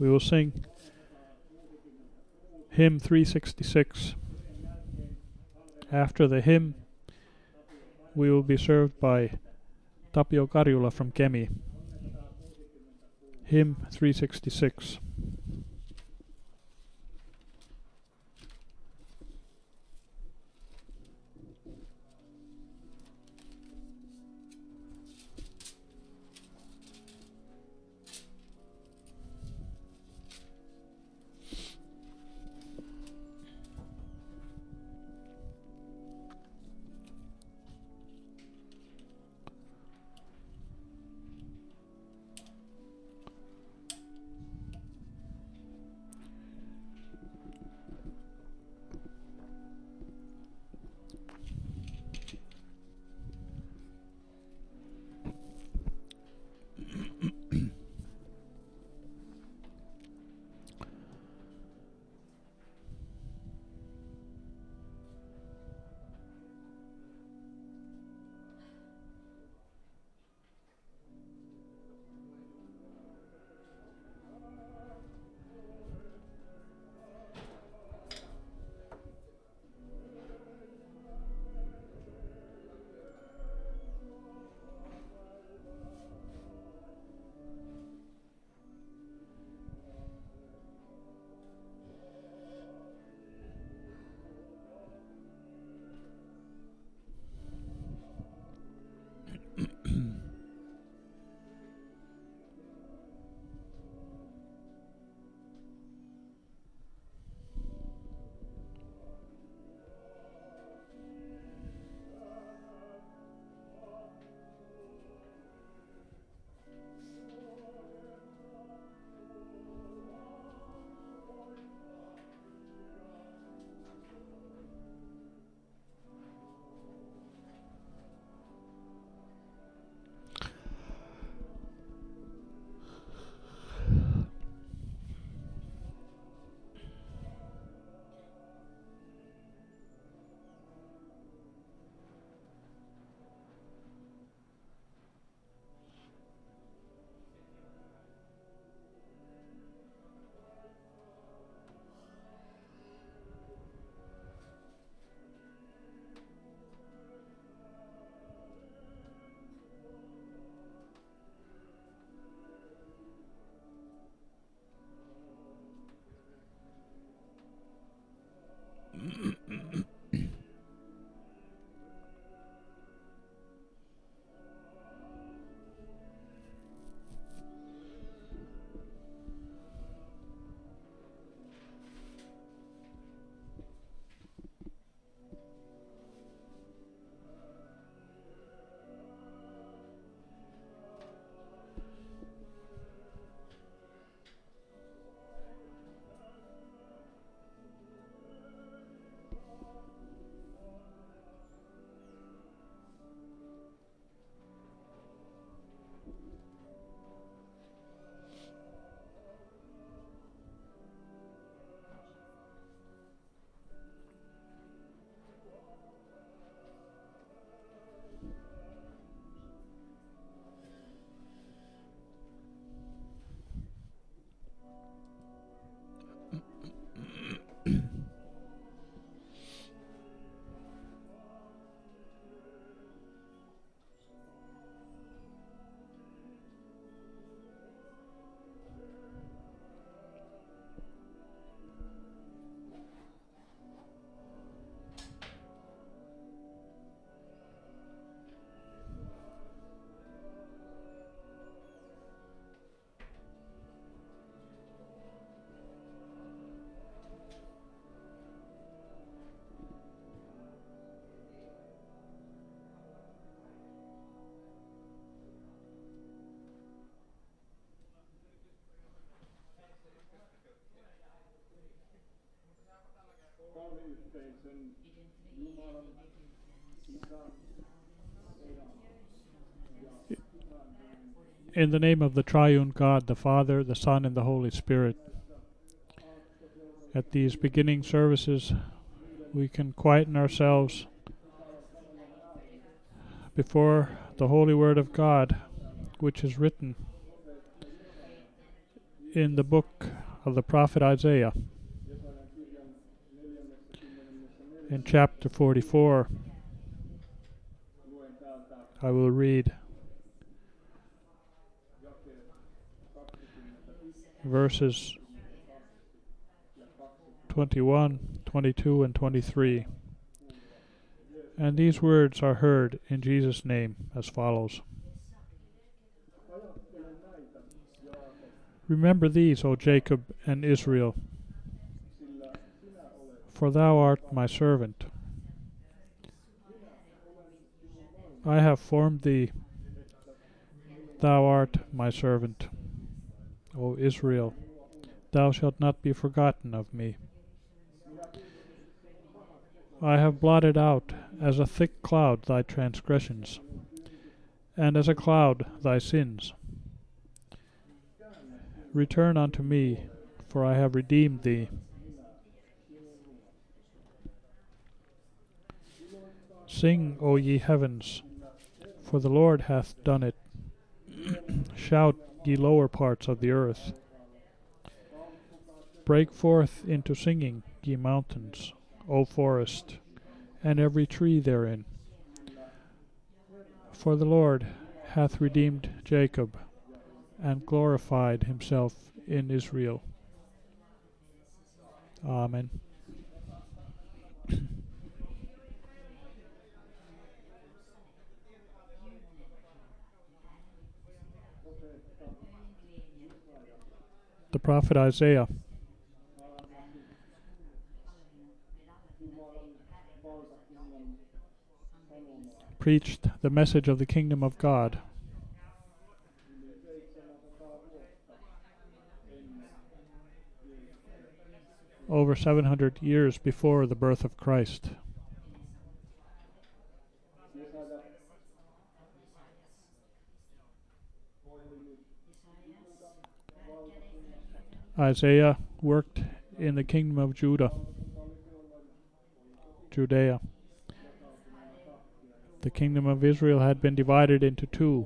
We will sing hymn 366. After the hymn, we will be served by Tapio Karjula from Kemi. Hymn 366. In the name of the triune God, the Father, the Son, and the Holy Spirit. At these beginning services, we can quieten ourselves before the holy word of God, which is written in the book of the prophet Isaiah, in chapter 44, I will read verses 21, 22, and 23. And these words are heard in Jesus' name as follows. Remember these, O Jacob and Israel, for thou art my servant. I have formed thee, thou art my servant. O Israel, thou shalt not be forgotten of me. I have blotted out as a thick cloud thy transgressions, and as a cloud thy sins. Return unto me, for I have redeemed thee. Sing, O ye heavens, for the Lord hath done it. Shout, ye lower parts of the earth. Break forth into singing, ye mountains, O forest, and every tree therein. For the Lord hath redeemed Jacob, and glorified himself in Israel. Amen. The prophet Isaiah preached the message of the kingdom of God over 700 years before the birth of Christ. Isaiah worked in the kingdom of Judea. The kingdom of Israel had been divided into two.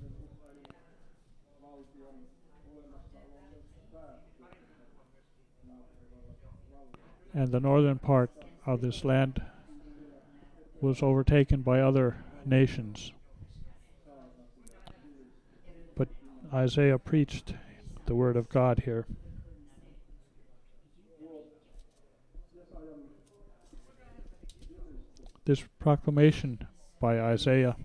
And the northern part of this land was overtaken by other nations. But Isaiah preached the word of God here. This proclamation by Isaiah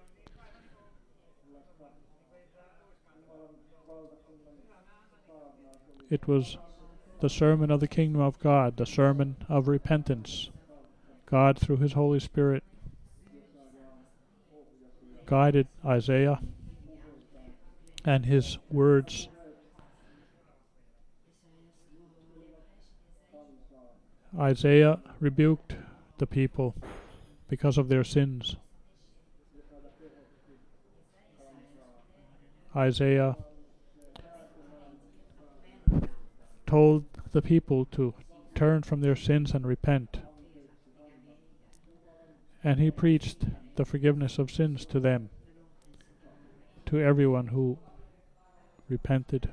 it was the sermon of the kingdom of God, the sermon of repentance. God, through his Holy Spirit, guided Isaiah, and his words Isaiah rebuked the people because of their sins. Isaiah told the people to turn from their sins and repent. And he preached the forgiveness of sins to them, to everyone who repented.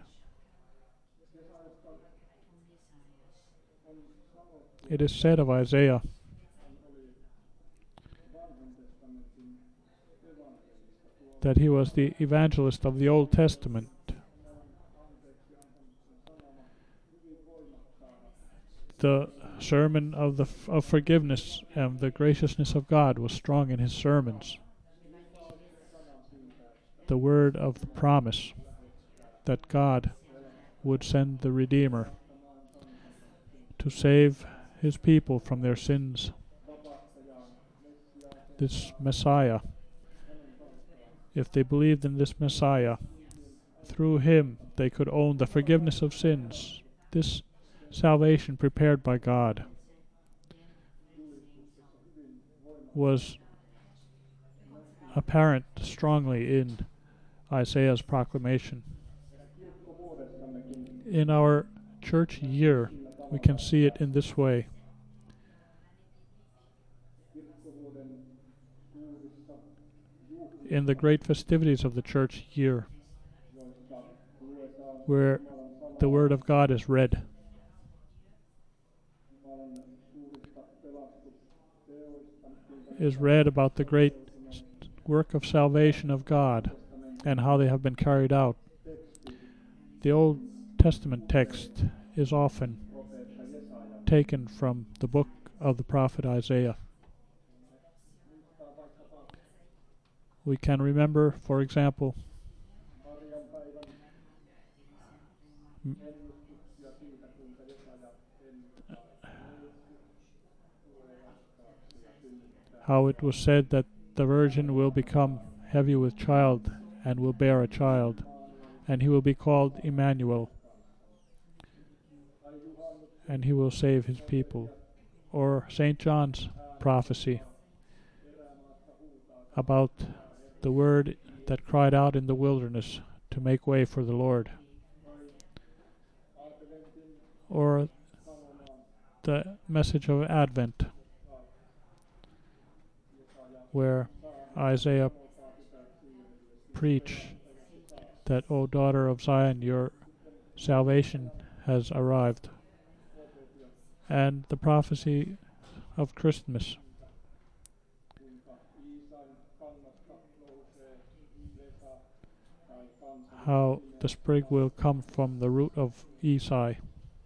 It is said of Isaiah that he was the evangelist of the Old Testament. The sermon of forgiveness and the graciousness of God was strong in his sermons. The word of the promise that God would send the Redeemer to save his people from their sins. This Messiah, if they believed in this Messiah, through him they could own the forgiveness of sins. This salvation prepared by God was apparent strongly in Isaiah's proclamation. In our church year, we can see it in this way. In the great festivities of the church year, where the Word of God is read. Is read about the great work of salvation of God and how they have been carried out. The Old Testament text is often taken from the book of the prophet Isaiah. We can remember, for example, how it was said that the virgin will become heavy with child and will bear a child, and he will be called Emmanuel, and he will save his people. Or St. John's prophecy about the word that cried out in the wilderness to make way for the Lord. Or the message of Advent, where Isaiah preached that, O daughter of Zion, your salvation has arrived. And the prophecy of Christmas, how the sprig will come from the root of Isai.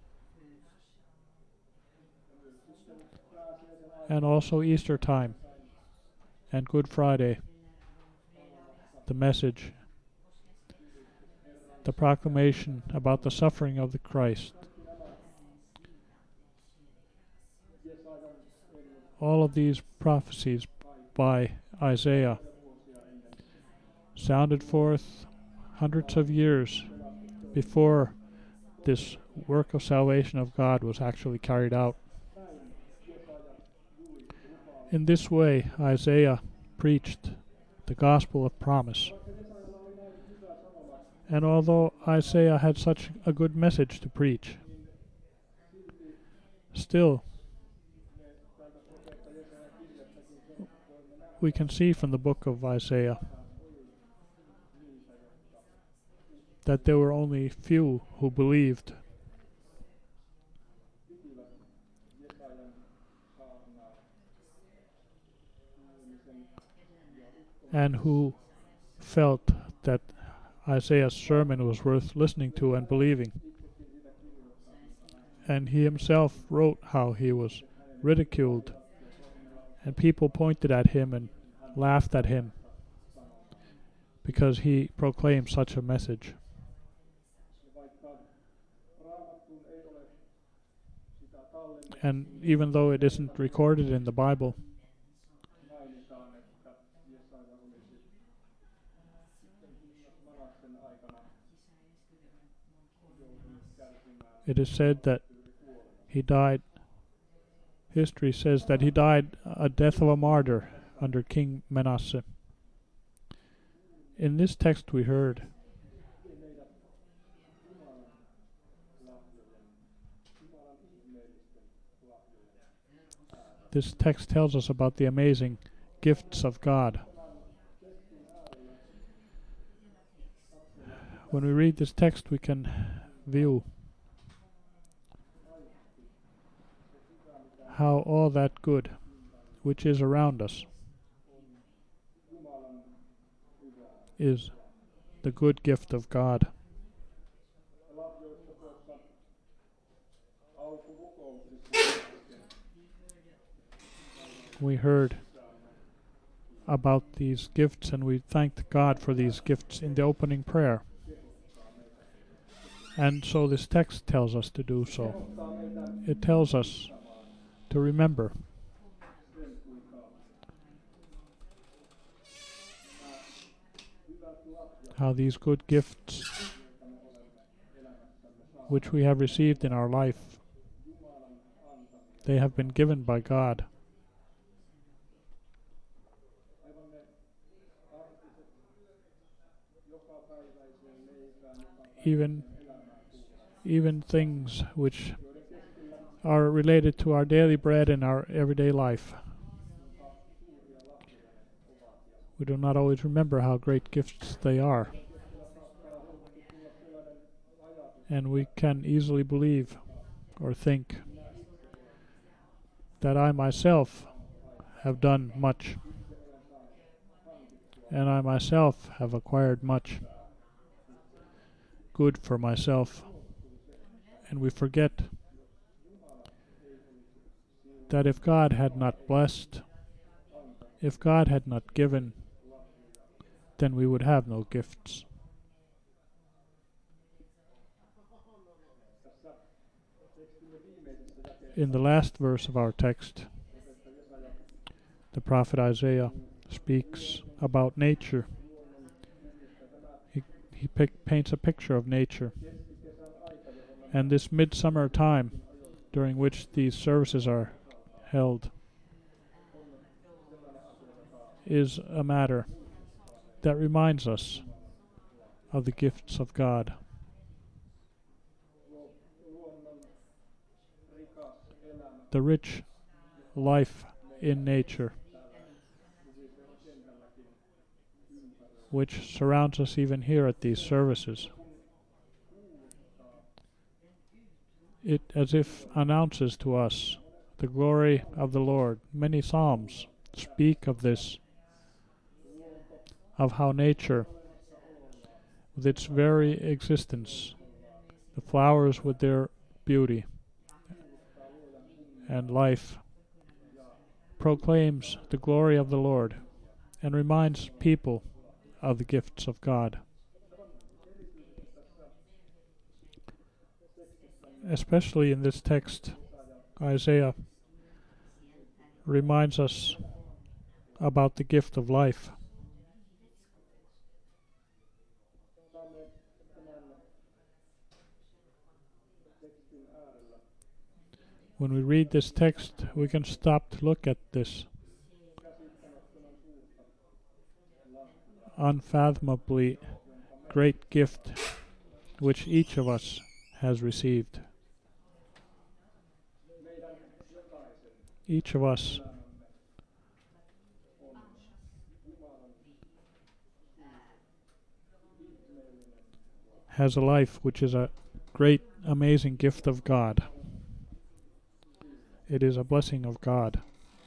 And also Easter time and Good Friday, the message, the proclamation about the suffering of the Christ. All of these prophecies by Isaiah sounded forth hundreds of years before this work of salvation of God was actually carried out. In this way, Isaiah preached the gospel of promise. And although Isaiah had such a good message to preach, still we can see from the book of Isaiah that there were only few who believed. And who felt that Isaiah's sermon was worth listening to and believing. And he himself wrote how he was ridiculed, and people pointed at him and laughed at him because he proclaimed such a message. And even though it isn't recorded in the Bible, it is said that he died, history says that he died a death of a martyr under King Manasseh. In this text we heard this text tells us about the amazing gifts of God. When we read this text, we can view how all that good which is around us is the good gift of God. We heard about these gifts, and we thanked God for these gifts in the opening prayer. And so this text tells us to do so. It tells us to remember how these good gifts which we have received in our life, they have been given by God. Even things which are related to our daily bread and our everyday life. We do not always remember how great gifts they are. And we can easily believe or think that I myself have done much, and I myself have acquired much good for myself. And we forget that if God had not blessed, if God had not given, then we would have no gifts. In the last verse of our text, the prophet Isaiah speaks about nature. He paints a picture of nature. And this midsummer time during which these services are held is a matter that reminds us of the gifts of God. The rich life in nature, which surrounds us even here at these services. It as if announces to us the glory of the Lord. Many psalms speak of this, of how nature, with its very existence, the flowers with their beauty and life, proclaims the glory of the Lord and reminds people of the gifts of God. Especially in this text, Isaiah reminds us about the gift of life. When we read this text, we can stop to look at this unfathomably great gift which each of us has received. Each of us has a life which is a great, amazing gift of God. It is a blessing of God.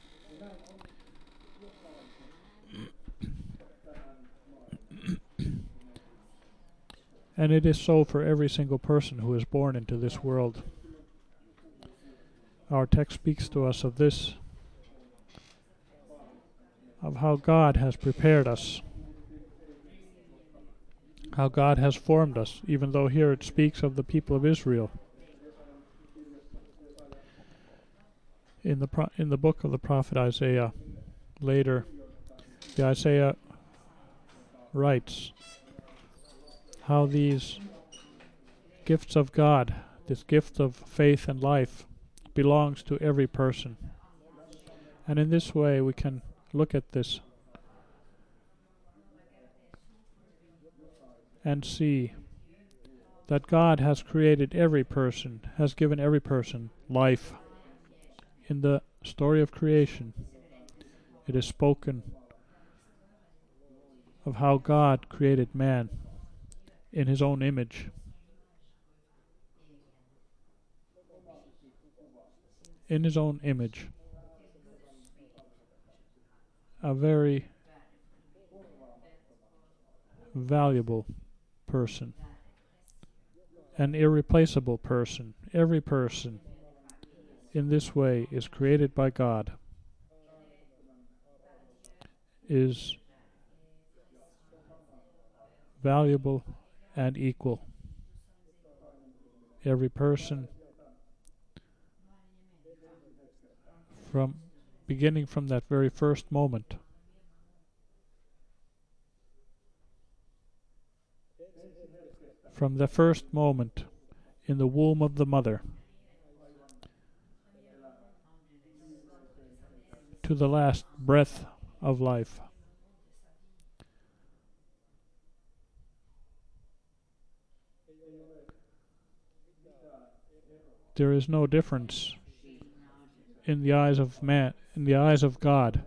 And it is so for every single person who is born into this world. Our text speaks to us of this, of how God has prepared us, how God has formed us, even though here it speaks of the people of Israel. In the book of the prophet Isaiah, later, the Isaiah writes how these gifts of God, this gift of faith and life, belongs to every person. And in this way we can look at this and see that God has created every person, has given every person life. In the story of creation, it is spoken of how God created man in his own image. In his own image. A very valuable person. An irreplaceable person. Every person in this way is created by God, is valuable and equal. Every person, beginning from that very first moment, from the first moment in the womb of the mother to the last breath of life, there is no difference in the eyes of man, in the eyes of God.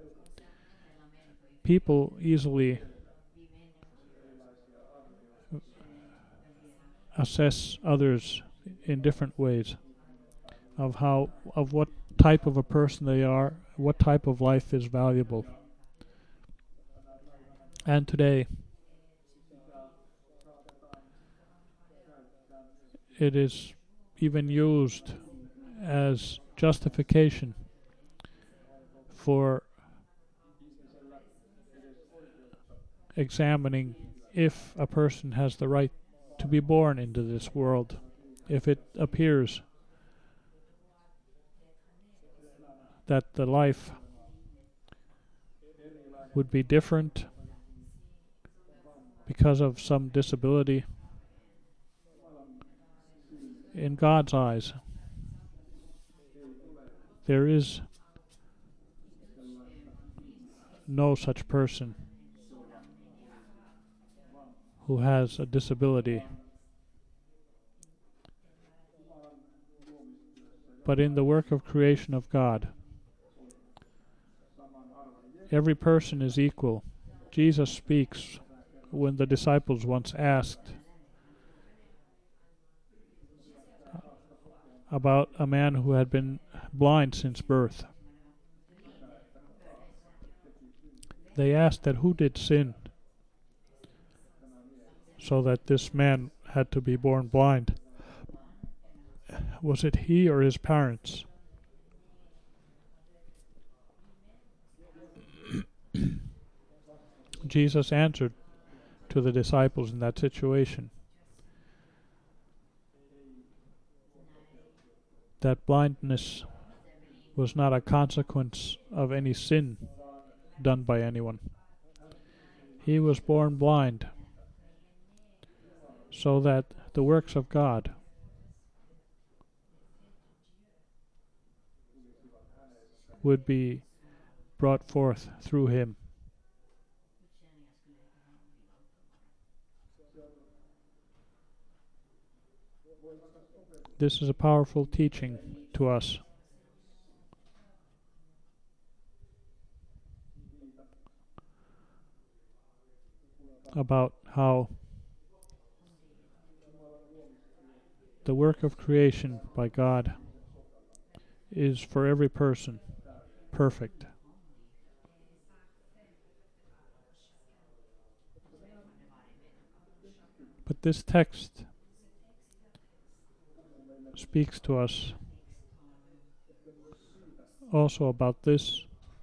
People easily assess others in different ways of what type of a person they are, what type of life is valuable. And today it is even used as justification for examining if a person has the right to be born into this world, if it appears that the life would be different because of some disability. In God's eyes, there is no such person who has a disability. But in the work of creation of God, every person is equal. Jesus speaks when the disciples once asked about a man who had been blind since birth. They asked that who did sin so that this man had to be born blind. Was it he or his parents? Jesus answered to the disciples in that situation that blindness was not a consequence of any sin done by anyone. He was born blind so that the works of God would be brought forth through him. This is a powerful teaching to us. About how the work of creation by God is for every person perfect. But this text speaks to us also about this,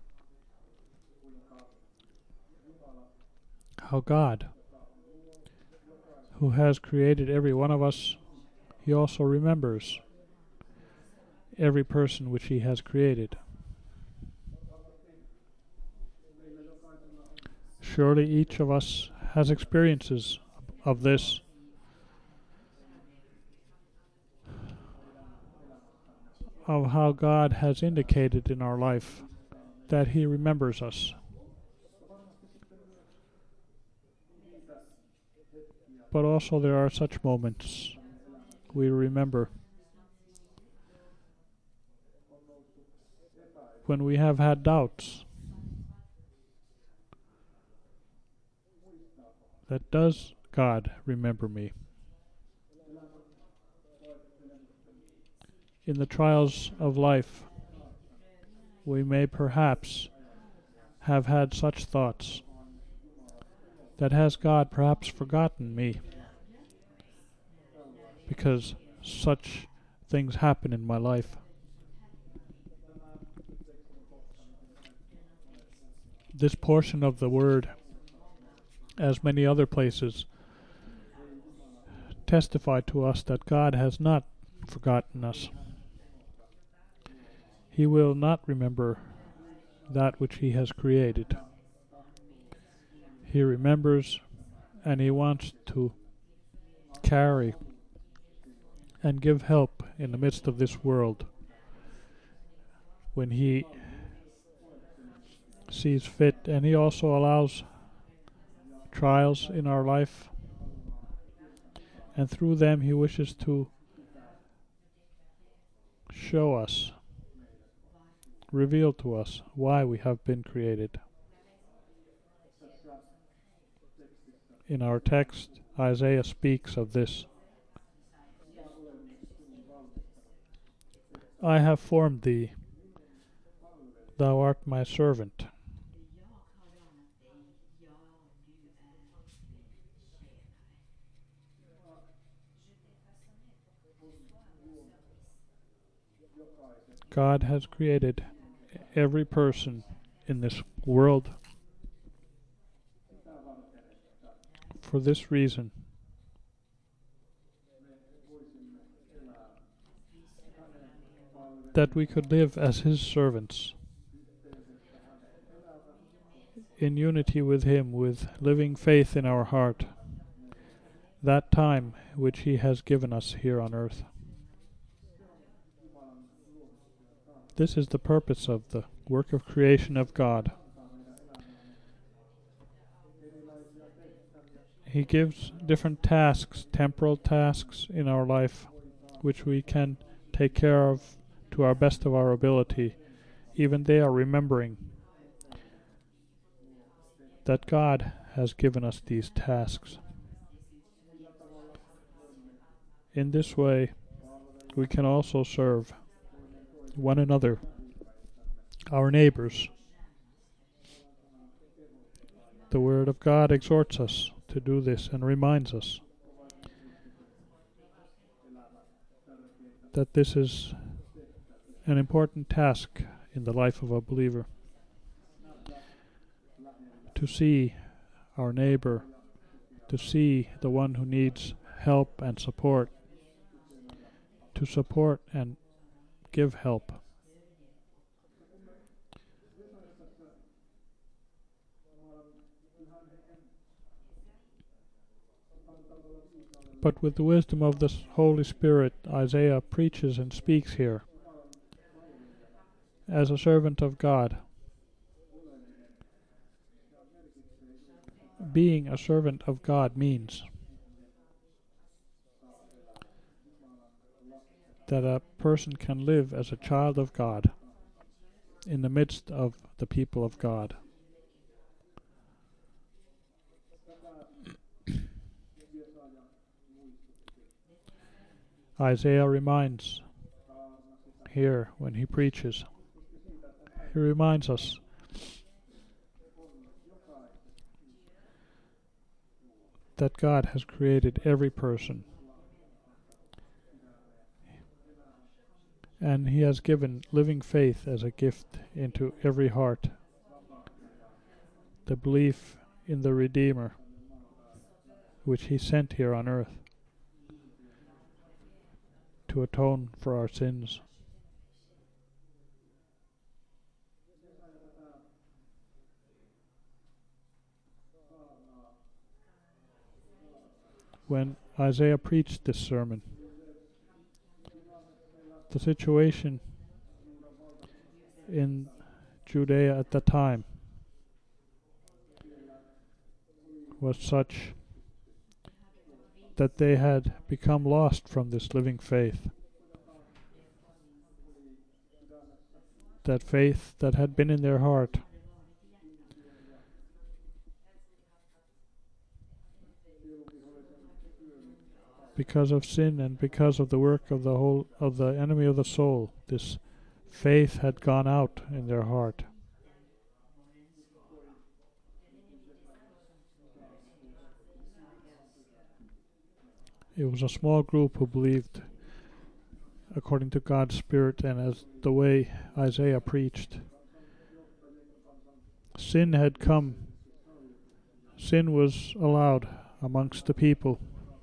how God, who has created every one of us, he also remembers every person which he has created. Surely each of us has experiences of this. Of how God has indicated in our life that he remembers us. But also there are such moments we remember when we have had doubts. That does God remember me? In the trials of life, we may perhaps have had such thoughts. That has God perhaps forgotten me? Because such things happen in my life. This portion of the word, as many other places, testify to us that God has not forgotten us. He will not remember that which he has created. He remembers, and he wants to carry and give help in the midst of this world when he sees fit, and he also allows trials in our life, and through them he wishes to show us, reveal to us why we have been created. In our text, Isaiah speaks of this, I have formed thee, thou art my servant. God has created every person in this world for this reason, that we could live as His servants, in unity with Him, with living faith in our heart, that time which He has given us here on earth. This is the purpose of the work of creation of God. He gives different tasks, temporal tasks in our life, which we can take care of to our best of our ability. Even they are remembering that God has given us these tasks. In this way, we can also serve one another, our neighbors. The Word of God exhorts us to do this and reminds us that this is an important task in the life of a believer. To see our neighbor, to see the one who needs help and support, to support and give help. But with the wisdom of the Holy Spirit, Isaiah preaches and speaks here as a servant of God. Being a servant of God means that a person can live as a child of God in the midst of the people of God. Isaiah reminds here when he preaches, he reminds us that God has created every person, and He has given living faith as a gift into every heart. The belief in the Redeemer, which He sent here on earth to atone for our sins. When Isaiah preached this sermon, the situation in Judea at the time was such that they had become lost from this living faith. That faith that had been in their heart. Because of sin and because of the work of the enemy of the soul, this faith had gone out in their heart. It was a small group who believed according to God's Spirit and as the way Isaiah preached. Sin had come. Sin was allowed amongst the people.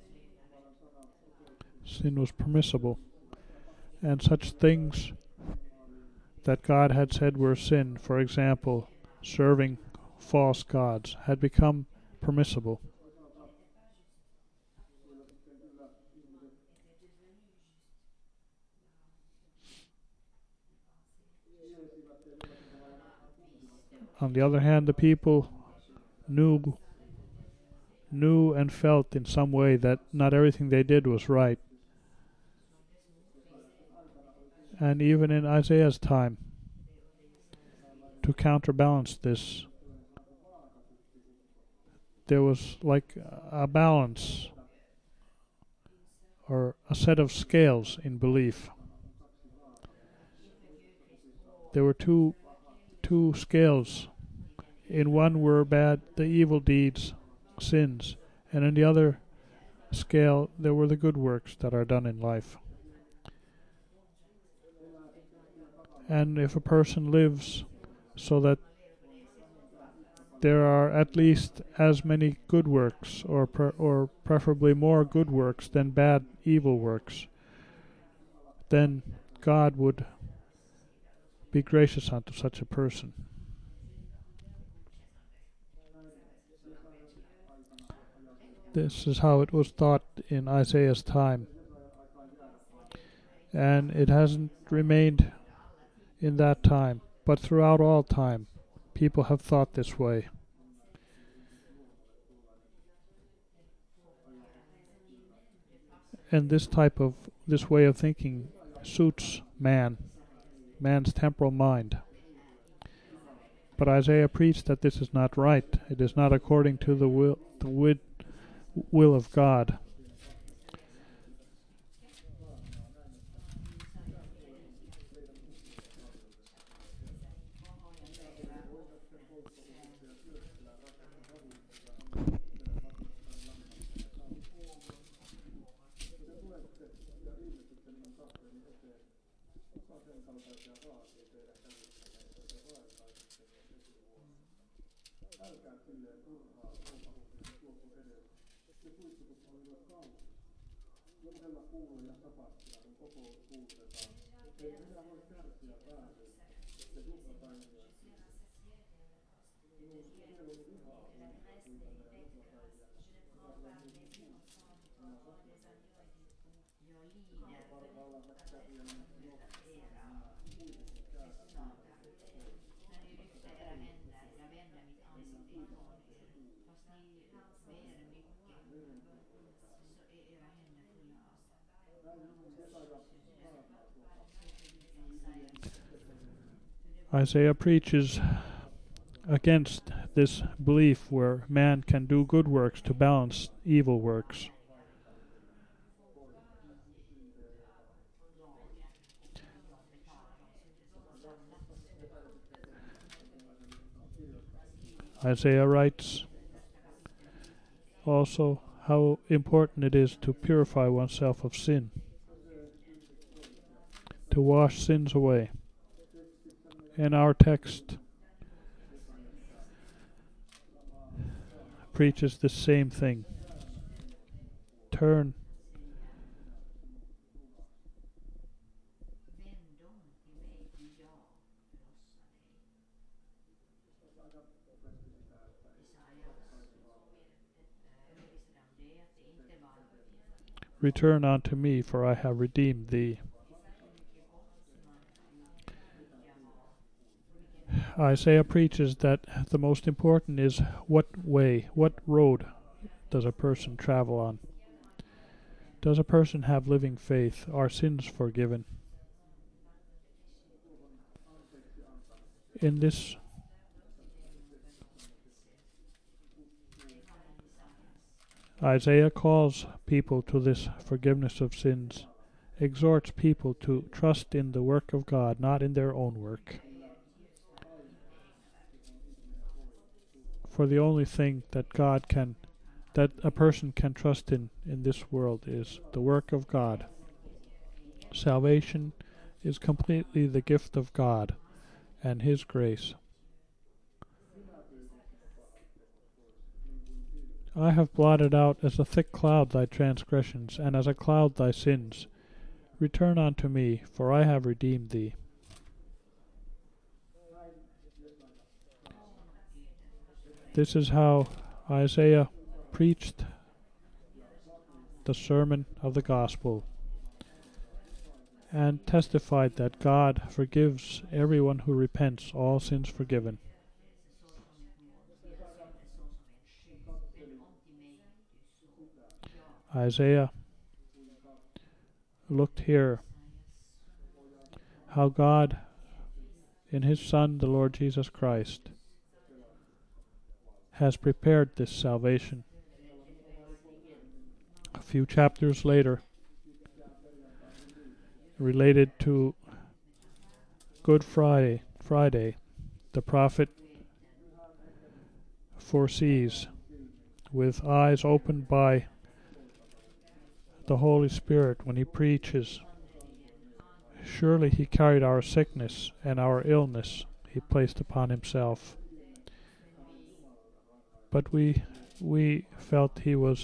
Sin was permissible. And such things that God had said were sin, for example, serving false gods, had become permissible. On the other hand, the people knew and felt in some way that not everything they did was right. And even in Isaiah's time, to counterbalance this, there was like a balance or a set of scales in belief. there were two scales. In one were the evil deeds, sins, and in the other scale there were the good works that are done in life. And if a person lives so that there are at least as many good works, or preferably more good works than bad evil works, then God would be gracious unto such a person. This is how it was thought in Isaiah's time, and it hasn't remained in that time, but throughout all time people have thought this way. And this way of thinking suits man's temporal mind. But Isaiah preached that this is not right. It is not according to the will of God. Isaiah preaches against this belief where man can do good works to balance evil works. Isaiah writes also how important it is to purify oneself of sin, to wash sins away. And our text preaches the same thing. Turn Return unto me, for I have redeemed thee. Isaiah preaches that the most important is what road does a person travel on? Does a person have living faith? Are sins forgiven? In this Isaiah calls people to this forgiveness of sins, exhorts people to trust in the work of God, not in their own work. For the only thing that a person can trust in this world is the work of God. Salvation is completely the gift of God and His grace. I have blotted out as a thick cloud thy transgressions, and as a cloud thy sins. Return unto me, for I have redeemed thee. This is how Isaiah preached the sermon of the gospel and testified that God forgives everyone who repents, all sins forgiven. Isaiah looked here how God, in His Son, the Lord Jesus Christ, has prepared this salvation. A few chapters later, related to Good Friday, the prophet foresees, with eyes opened by the Holy Spirit when he preaches. Surely he carried our sickness and our illness he placed upon himself. But we felt he was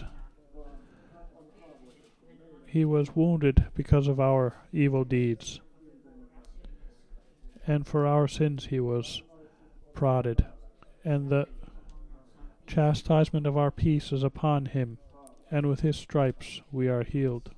wounded because of our evil deeds, and for our sins he was prodded, and the chastisement of our peace is upon him, and with his stripes we are healed.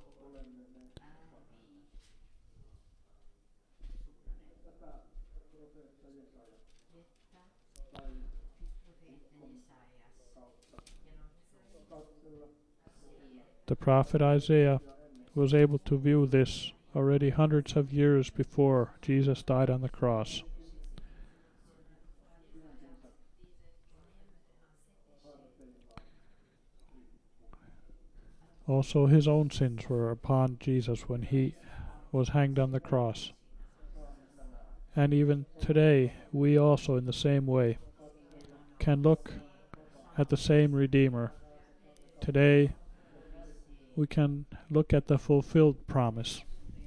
The prophet Isaiah was able to view this already hundreds of years before Jesus died on the cross. Also, his own sins were upon Jesus when he was hanged on the cross. And even today, we also, in the same way, can look at the same Redeemer. Today, we can look at the fulfilled promise.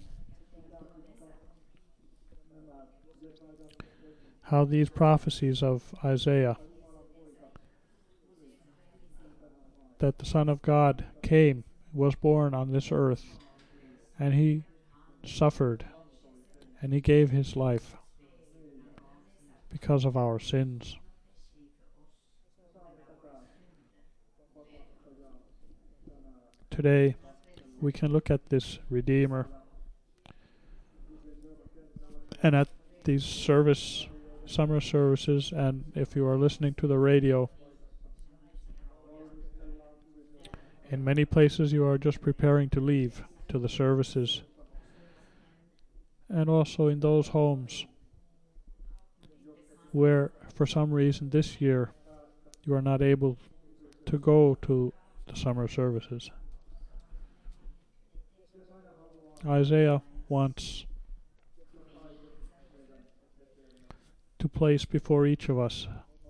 How these prophecies of Isaiah, that the Son of God came, was born on this earth, and he suffered, and he gave his life because of our sins. Today, we can look at this Redeemer, and at these summer services, and if you are listening to the radio, in many places you are just preparing to leave to the services, and also in those homes where for some reason this year you are not able to go to the summer services. Isaiah wants to place before each of us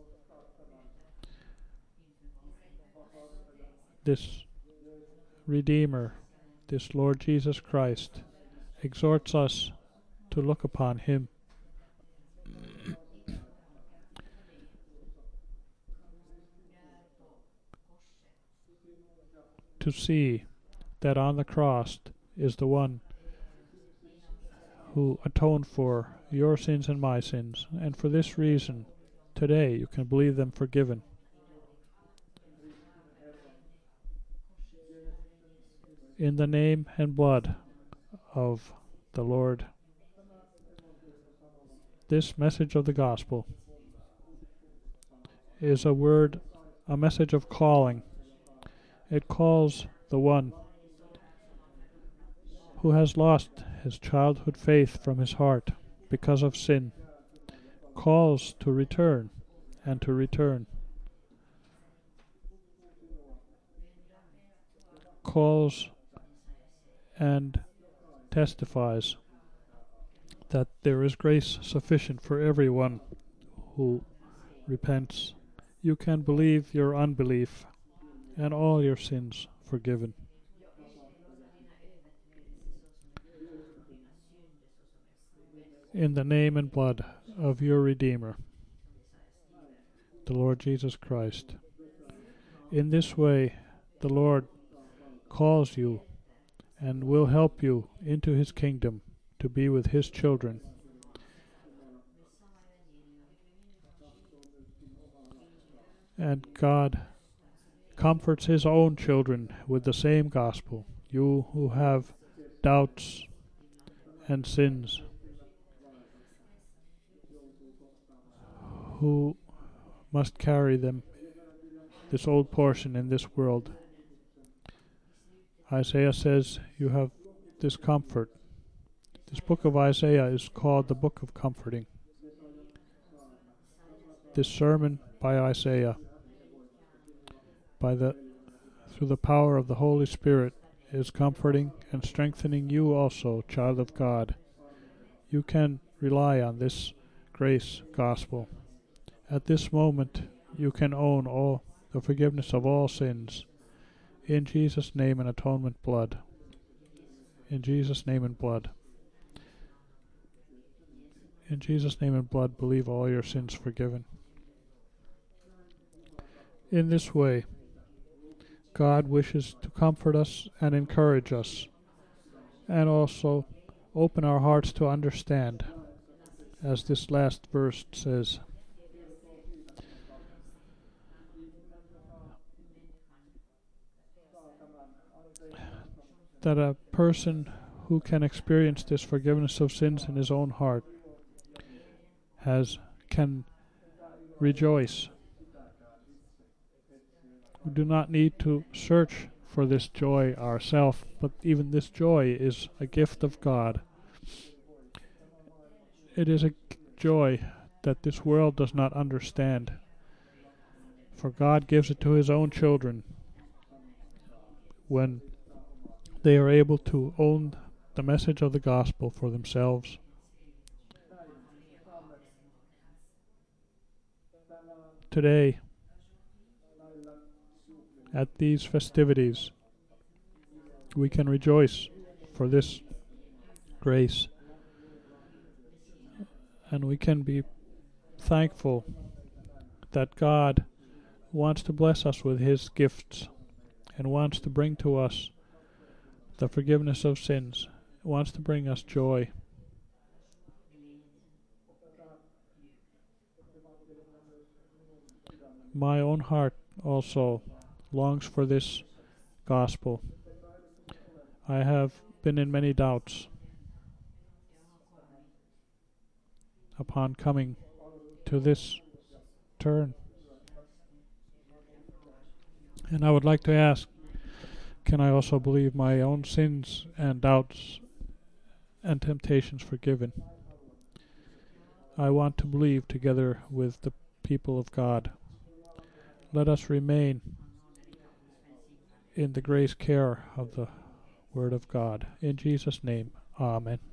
this Redeemer, this Lord Jesus Christ, exhorts us to look upon him. To see that on the cross is the one who atoned for your sins and my sins, and for this reason, today you can believe them forgiven. In the name and blood of the Lord. This message of the gospel is a message of calling. It calls the one who has lost his childhood faith from his heart because of sin, calls to return and to return. Calls and testifies that there is grace sufficient for everyone who repents. You can believe your unbelief and all your sins forgiven. In the name and blood of your Redeemer, the Lord Jesus Christ. In this way, the Lord calls you and will help you into his kingdom to be with his children. And God comforts his own children with the same gospel. You who have doubts and sins, who must carry them, this old portion in this world. Isaiah says you have this comfort. This book of Isaiah is called the Book of Comforting. This sermon by Isaiah, through the power of the Holy Spirit, is comforting and strengthening you also, child of God. You can rely on this grace gospel. At this moment, you can own all the forgiveness of all sins in Jesus' name and atonement blood. In Jesus' name and blood. In Jesus' name and blood, believe all your sins forgiven. In this way, God wishes to comfort us and encourage us, and also open our hearts to understand, as this last verse says. That a person who can experience this forgiveness of sins in his own heart can rejoice. We do not need to search for this joy ourselves, but even this joy is a gift of God. It is a joy that this world does not understand, for God gives it to his own children when they are able to own the message of the gospel for themselves. Today, at these festivities, we can rejoice for this grace, and we can be thankful that God wants to bless us with his gifts and wants to bring to us the forgiveness of sins, wants to bring us joy. My own heart also longs for this gospel. I have been in many doubts upon coming to this turn. And I would like to ask, can I also believe my own sins and doubts and temptations forgiven? I want to believe together with the people of God. Let us remain in the grace care of the Word of God. In Jesus' name, Amen.